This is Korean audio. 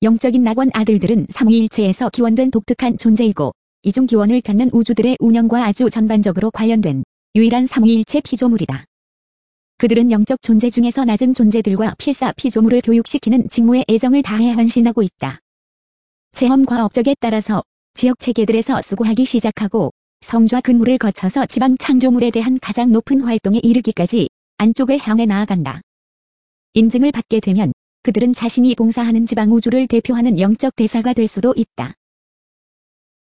영적인 낙원 아들들은 삼위일체에서 기원된 독특한 존재이고 이중 기원을 갖는 우주들의 운영과 아주 전반적으로 관련된 유일한 삼위일체 피조물이다. 그들은 영적 존재 중에서 낮은 존재들과 필사 피조물을 교육시키는 직무에 애정을 다해 헌신하고 있다. 체험과 업적에 따라서 지역 체계들에서 수고하기 시작하고 성좌 근무를 거쳐서 지방 창조물에 대한 가장 높은 활동에 이르기까지 안쪽을 향해 나아간다. 인증을 받게 되면 그들은 자신이 봉사하는 지방 우주를 대표하는 영적 대사가 될 수도 있다.